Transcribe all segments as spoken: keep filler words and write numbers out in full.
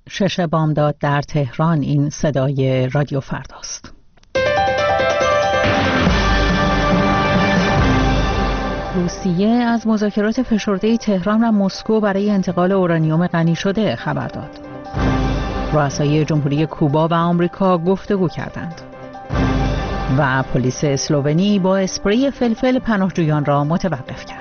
شش بامداد در تهران. این صدای رادیو فرداست. روسیه از مذاکرات فشرده تهران و مسکو برای انتقال اورانیوم غنی شده خبر داد. رؤسای جمهوری کوبا و آمریکا گفتگو کردند. و پلیس اسلوونی با اسپری فلفل پناهجویان را متوقف کرد.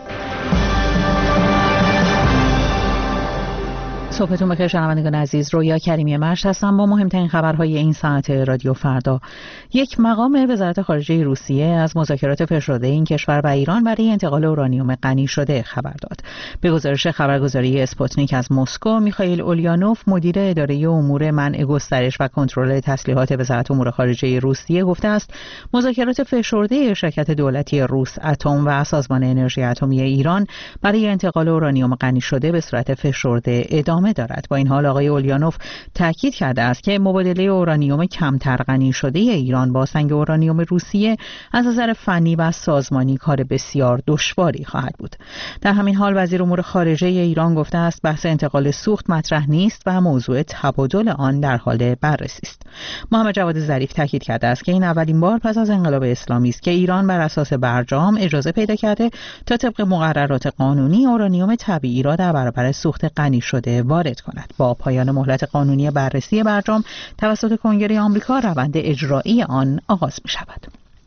صبحتون بخیر شنوندگان عزیز، رویا کریمی مشت هستم با مهمترین خبرهای این ساعت رادیو فردا. یک مقام وزارت خارجه روسیه از مذاکرات فشرده این کشور و ایران برای انتقال اورانیوم غنی شده خبر داد. به گزارش خبرگزاری اسپوتنیک از مسکو، میخائیل اولیانوف مدیر اداره امور منع گسترش و کنترل تسلیحات وزارت امور خارجه روسیه گفته است مذاکرات فشرده شرکت دولتی روس اتم و سازمان انرژی اتمی ایران برای انتقال اورانیوم غنی شده به صورت فشرده ادامه دارد. با این حال آقای اولیانوف تاکید کرده است که مبادله اورانیوم کمتر غنی شده ایران با سنگ اورانیوم روسیه از نظر فنی و سازمانی کار بسیار دشواری خواهد بود. در همین حال وزیر امور خارجه ایران گفته است بحث انتقال سوخت مطرح نیست و موضوع تبادل آن در حال بررسی است. محمد جواد ظریف تاکید کرده است که این اولین بار پس از انقلاب اسلامی است که ایران بر اساس برجام اجازه پیدا کرده تا طبق مقررات قانونی اورانیوم طبیعی را در برابر سوخت غنی شده وارد کند. با پایان مهلت قانونی بررسی برجام توسط کنگره آمریکا روند اجرایی آن آغاز می شود.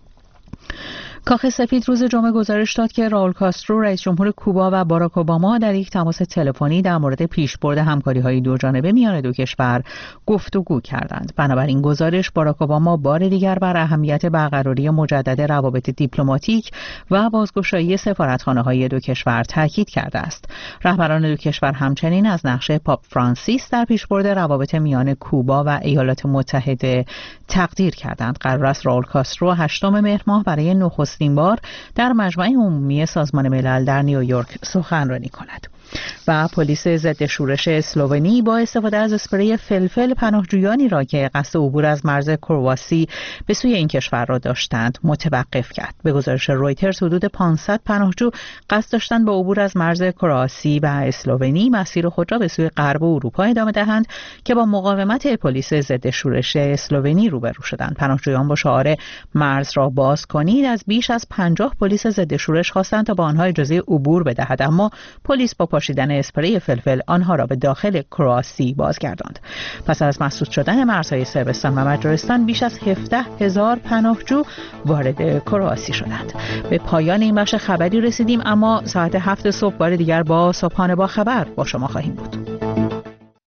کاخ سفید روز جمعه گزارش داد که راول کاسترو رئیس جمهور کوبا و باراک اوباما در یک تماس تلفنی در مورد پیشبرد همکاری‌های دوجانبه میان دو کشور گفتگو کردند. بنابراین گزارش باراک اوباما بار دیگر بر اهمیت برقراری مجدد روابط دیپلماتیک و بازگشایی سفارتخانه‌های دو کشور تاکید کرده است. رهبران دو کشور همچنین از نقش پاپ فرانسیس در پیشبرد روابط میان کوبا و ایالات متحده تقدیر کردند. قرار است راول کاسترو هشتم مهر ماه برای نخستین این بار در مجمع عمومی سازمان ملل در نیویورک سخنرانی کند. و پلیس ضد شورش اسلوونی با استفاده از اسپری فلفل پناهجویانی را که قصد عبور از مرز کرواسی به سوی این کشور را داشتند متوقف کرد. به گزارش رویترز حدود پانصد پناهجو قصد داشتند با عبور از مرز کرواسی و اسلوونی مسیر خود را به سوی غرب اروپا ادامه دهند که با مقاومت پلیس ضد شورش اسلوونی روبرو شدند. پناهجویان با شعار مرز را باز کنید از بیش از پنجاه پلیس ضد شورش خواستند تا با آنها اجازه عبور بدهد، اما پلیس با پاشیدن اسپری فلفل آنها را به داخل کرواسی بازگرداند. پس از مسدود شدن مرزهای صربستان و مجارستان بیش از هفده هزار پناهجو وارد کرواسی شدند. به پایان این بخش خبری رسیدیم، اما ساعت هفت صبح بار دیگر با صبحانه با خبر با شما خواهیم بود.